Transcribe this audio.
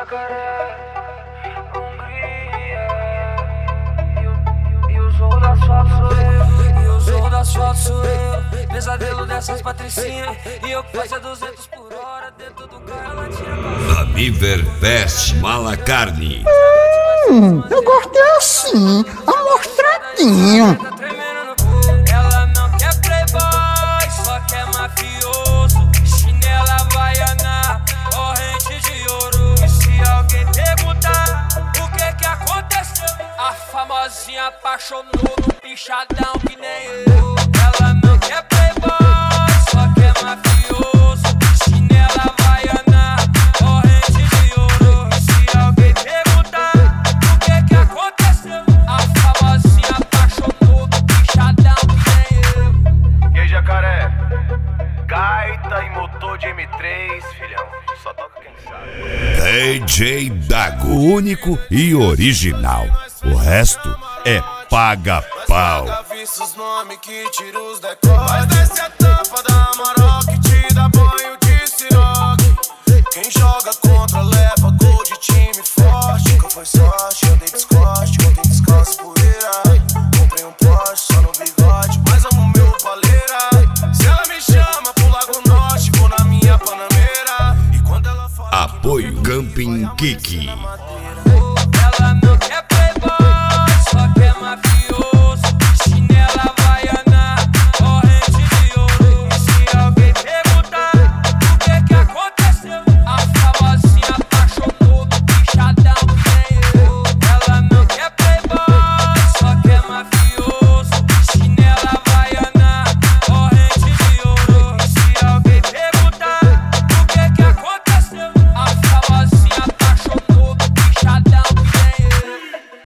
Jacaré, Hungria. E o zorro da asfalto sou eu. E o zorro da asfalto sou eu. Pesadelo dessas patricinhas. E eu que fazia 200 por hora. Dentro do carro ela tinha Amiver Best Malacarne. Eu gosto é assim, amostradinho. Ela não quer playboy, só quer mafioso. Chinela havaiana, corrente de ouro. E se alguém perguntar o que aconteceu, a famosinha apaixonou no pichadão que nem eu. Ela não quer playboy, só quer mafioso. Chinela havaiana, corrente de ouro. E se alguém perguntar o que aconteceu, a famosinha apaixonou no pichadão que nem eu. E aí, Jacaré? Gaita e motor de M3, filhão. Só toca quem sabe. DJ Dago, único e original. O resto é paga-pau. Os nomes que tira os decotes. Mas desce a tampa da Amarok, te dá banho de siroque. Quem joga contra leva gol de time forte. Nunca foi sorte, andei descoste, contei descanso poeira. Comprei um Porsche só no bigode, mas amo meu paleira. Se ela me chama pro Lago Norte, vou na minha Panameira. E quando ela fala Apoio Camping Kiki.